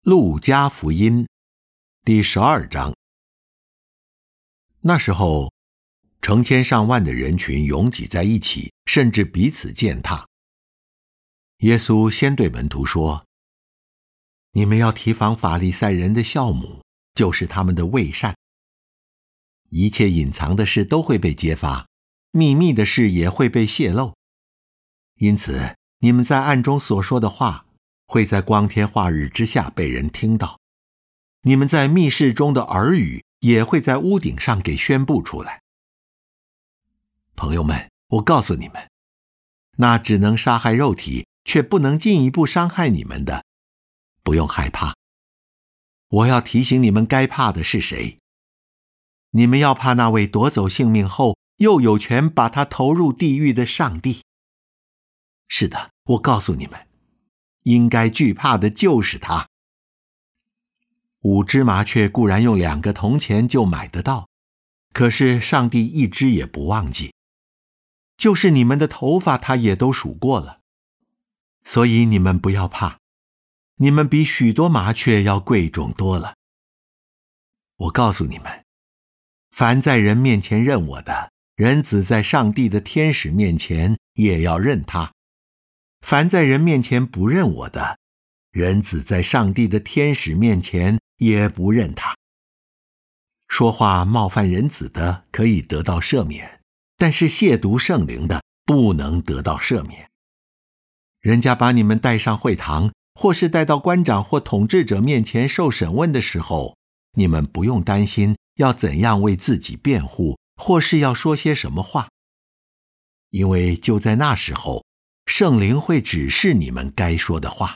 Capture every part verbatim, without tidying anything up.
路加福音第十二章。那时候，成千上万的人群拥挤在一起，甚至彼此践踏。耶稣先对门徒说：你们要提防法利赛人的酵母，就是他们的伪善。一切隐藏的事都会被揭发，秘密的事也会被泄露。因此，你们在暗中所说的话，会在光天化日之下被人听到。你们在密室中的耳语，也会在屋顶上给宣布出来。朋友们，我告诉你们，那只能杀害肉体，却不能进一步伤害你们的，不用害怕。我要提醒你们该怕的是谁。你们要怕那位夺走性命后，又有权把他投入地狱的上帝。是的，我告诉你们，应该惧怕的就是他。五只麻雀固然用两个铜钱就买得到，可是上帝一只也不忘记，就是你们的头发他也都数过了。所以你们不要怕，你们比许多麻雀要贵重多了。我告诉你们，凡在人面前认我的，人子在上帝的天使面前也要认他；凡在人面前不认我的，人子在上帝的天使面前也不认他。说话冒犯人子的可以得到赦免，但是亵渎圣灵的不能得到赦免。人家把你们带上会堂，或是带到官长或统治者面前受审问的时候，你们不用担心要怎样为自己辩护，或是要说些什么话，因为就在那时候，圣灵会指示你们该说的话。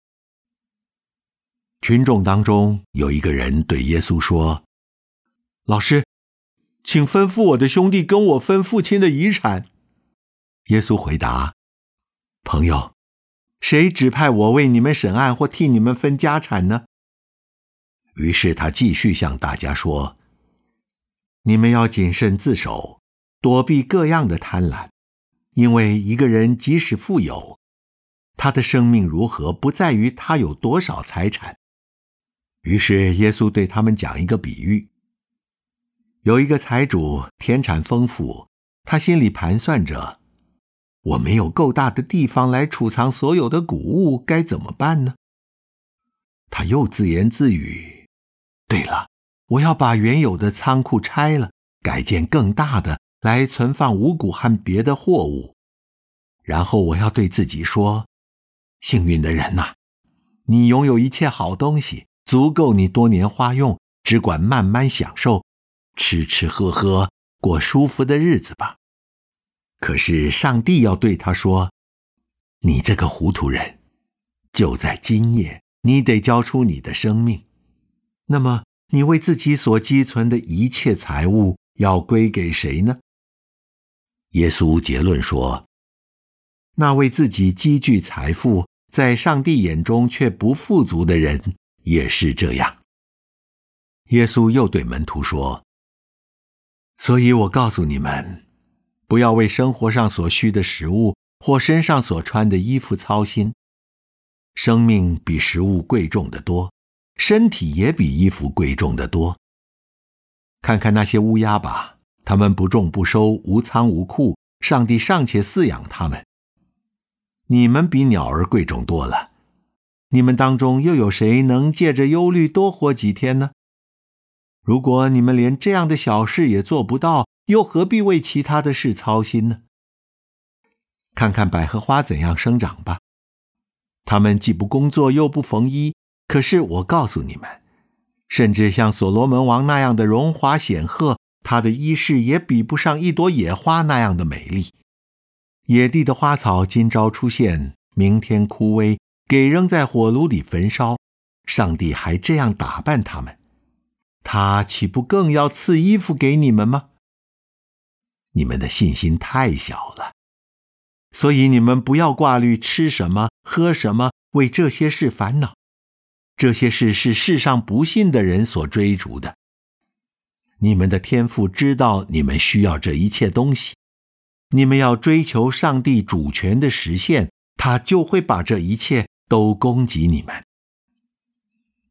群众当中有一个人对耶稣说：老师，请吩咐我的兄弟跟我分父亲的遗产。耶稣回答：朋友，谁指派我为你们审案或替你们分家产呢？于是他继续向大家说：你们要谨慎自守，躲避各样的贪婪，因为一个人即使富有，他的生命如何，不在于他有多少财产。于是耶稣对他们讲一个比喻：有一个财主田产丰富，他心里盘算着，我没有够大的地方来储藏所有的谷物，该怎么办呢？他又自言自语：对了，我要把原有的仓库拆了，改建更大的，来存放五谷和别的货物。然后我要对自己说：幸运的人啊，你拥有一切好东西，足够你多年花用，只管慢慢享受，吃吃喝喝，过舒服的日子吧。可是上帝要对他说：你这个糊涂人，就在今夜，你得交出你的生命。那么你为自己所积存的一切财物要归给谁呢？耶稣结论说：那为自己积聚财富，在上帝眼中却不富足的人也是这样。耶稣又对门徒说：所以我告诉你们，不要为生活上所需的食物或身上所穿的衣服操心。生命比食物贵重得多，身体也比衣服贵重得多。看看那些乌鸦吧，它们不种不收，无仓无库，上帝尚且饲养它们。你们比鸟儿贵重多了。你们当中又有谁能借着忧虑多活几天呢？如果你们连这样的小事也做不到，又何必为其他的事操心呢？看看百合花怎样生长吧，它们既不工作又不缝衣，可是我告诉你们，甚至像所罗门王那样的荣华显赫，他的衣饰也比不上一朵野花那样的美丽。野地的花草今朝出现，明天枯萎，给扔在火炉里焚烧，上帝还这样打扮他们，他岂不更要赐衣服给你们吗？你们的信心太小了，所以你们不要挂虑吃什么喝什么，为这些事烦恼。这些事是世上不信的人所追逐的。你们的天父知道你们需要这一切东西，你们要追求上帝主权的实现，他就会把这一切都供给你们。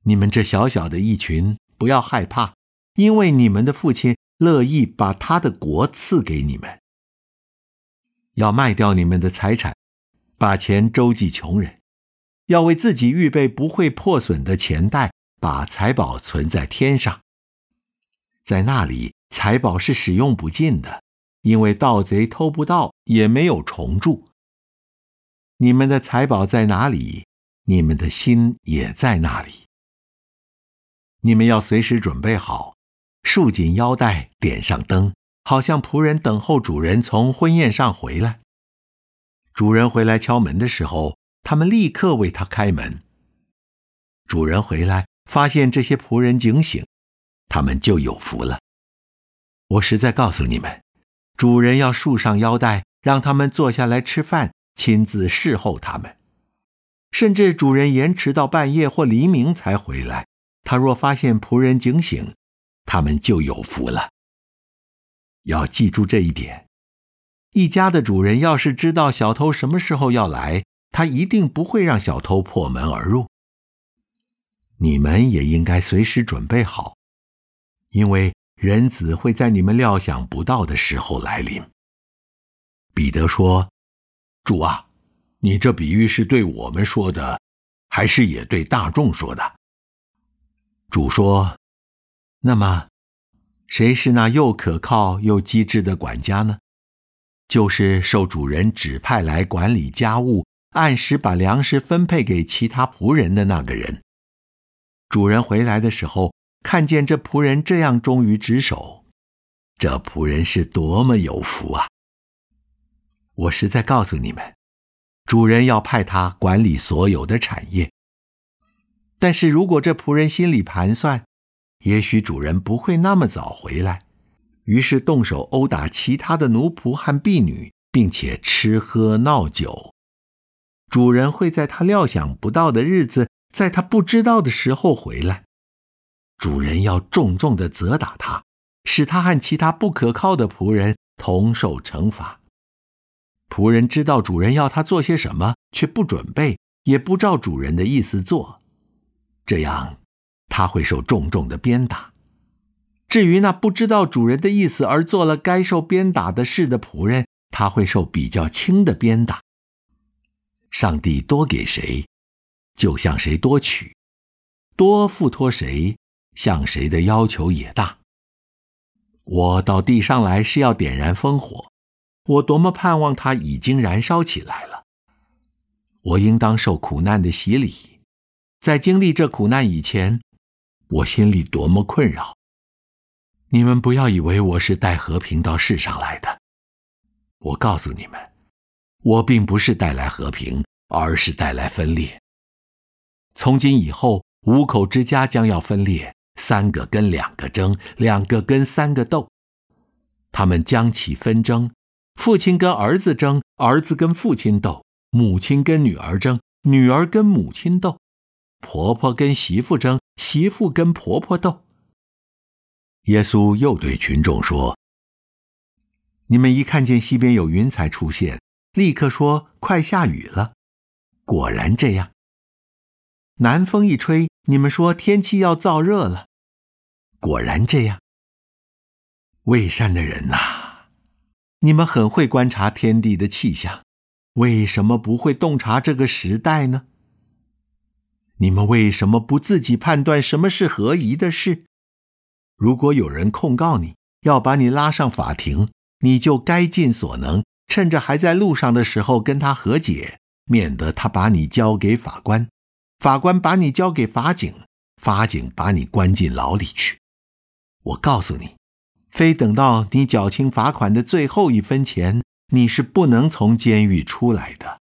你们这小小的一群，不要害怕，因为你们的父亲乐意把他的国赐给你们。要卖掉你们的财产，把钱周济穷人，要为自己预备不会破损的钱袋，把财宝存在天上。在那里，财宝是使用不尽的，因为盗贼偷不到，也没有虫蛀。你们的财宝在哪里，你们的心也在那里。你们要随时准备好，束紧腰带，点上灯，好像仆人等候主人从婚宴上回来。主人回来敲门的时候，他们立刻为他开门。主人回来，发现这些仆人警醒，他们就有福了。我实在告诉你们，主人要束上腰带，让他们坐下来吃饭，亲自侍候他们。甚至主人延迟到半夜或黎明才回来，他若发现仆人警醒，他们就有福了。要记住这一点，一家的主人要是知道小偷什么时候要来，他一定不会让小偷破门而入。你们也应该随时准备好，因为人子会在你们料想不到的时候来临。彼得说：主啊，你这比喻是对我们说的，还是也对大众说的？主说：那么谁是那又可靠又机智的管家呢？就是受主人指派来管理家务，按时把粮食分配给其他仆人的那个人。主人回来的时候，看见这仆人这样忠于职守，这仆人是多么有福啊！我实在告诉你们，主人要派他管理所有的产业。但是如果这仆人心里盘算，也许主人不会那么早回来，于是动手殴打其他的奴仆和婢女，并且吃喝闹酒。主人会在他料想不到的日子，在他不知道的时候回来。主人要重重地责打他，使他和其他不可靠的仆人同受惩罚。仆人知道主人要他做些什么，却不准备，也不照主人的意思做，这样他会受重重的鞭打。至于那不知道主人的意思而做了该受鞭打的事的仆人，他会受比较轻的鞭打。上帝多给谁，就向谁多取；多付托谁，向谁的要求也大。我到地上来是要点燃烽火，我多么盼望它已经燃烧起来了。我应当受苦难的洗礼，在经历这苦难以前，我心里多么困扰。你们不要以为我是带和平到世上来的。我告诉你们，我并不是带来和平，而是带来分裂。从今以后，五口之家将要分裂，三个跟两个争，两个跟三个斗。他们将起纷争，父亲跟儿子争，儿子跟父亲斗，母亲跟女儿争，女儿跟母亲斗，婆婆跟媳妇争，媳妇跟婆婆斗。耶稣又对群众说：你们一看见西边有云彩出现，立刻说快下雨了。果然这样。南风一吹，你们说天气要燥热了。果然这样。未善的人啊，你们很会观察天地的气象，为什么不会洞察这个时代呢？你们为什么不自己判断什么是合宜的事？如果有人控告你，要把你拉上法庭，你就该尽所能，趁着还在路上的时候跟他和解，免得他把你交给法官，法官把你交给法警，法警把你关进牢里去。我告诉你，非等到你缴清罚款的最后一分钱，你是不能从监狱出来的。